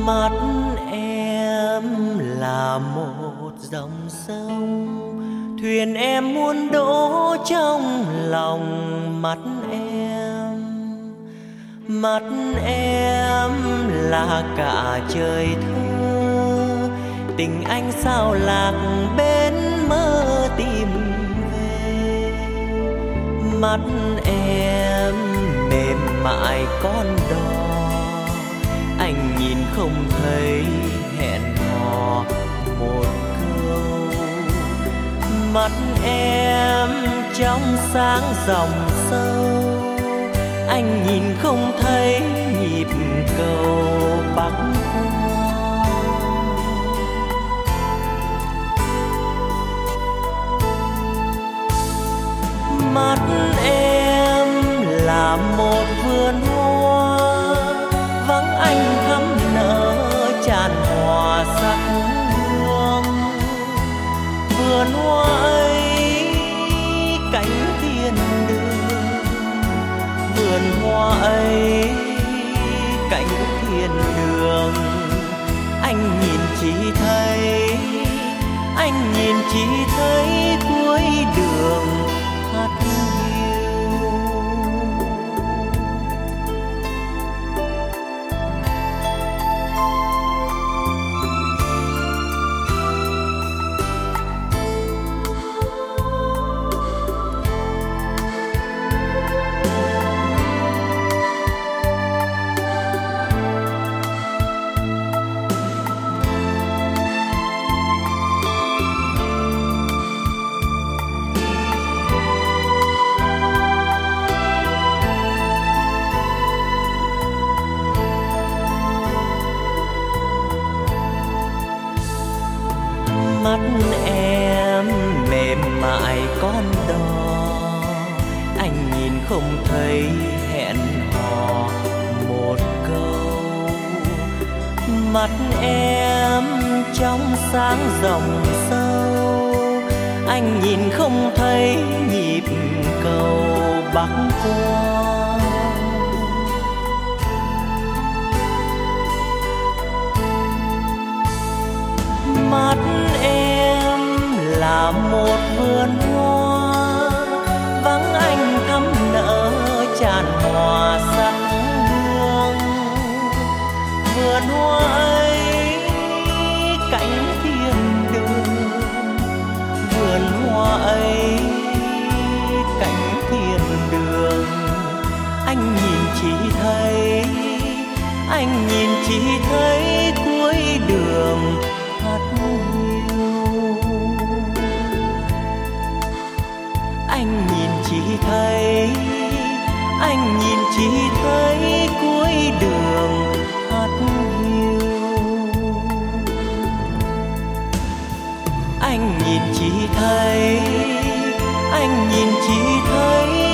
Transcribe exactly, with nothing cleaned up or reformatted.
Mắt em là một dòng sông, thuyền em muốn đỗ trong lòng mắt em. Mắt em là cả trời thơ, tình anh sao lạc bên mơ tìm về. Mắt em mềm mại con đò, anh nhìn không thấy hẹn hò một câu. Mắt em trong sáng dòng sâu, anh nhìn không thấy nhịp cầu bắc qua. Mắt em là một vườn hoa, vắng anh thắm nở tràn hòa sắc hương. Vườn hoa ấy cánh thiên đường, vườn hoa ấy cánh thiên đường. Anh nhìn chỉ thấy, anh nhìn chỉ thấy cuối đường hát hiu. Mắt em mềm mại con đò, anh nhìn không thấy hẹn hò một câu. Mắt em trong sáng dòng sâu, anh nhìn không thấy nhịp cầu bắc qua. Mắt em là một vườn hoa, vắng anh thắm nở tràn hòa sắc hương. Vườn hoa ấy cánh thiên đường, vườn hoa ấy cánh thiên đường. Anh nhìn chỉ thấy, anh nhìn chỉ thấy cuối đường hát hiu. Anh nhìn chỉ thấy, anh nhìn chỉ thấy cuối đường hát hiu. Anh nhìn chỉ thấy, anh nhìn chỉ thấy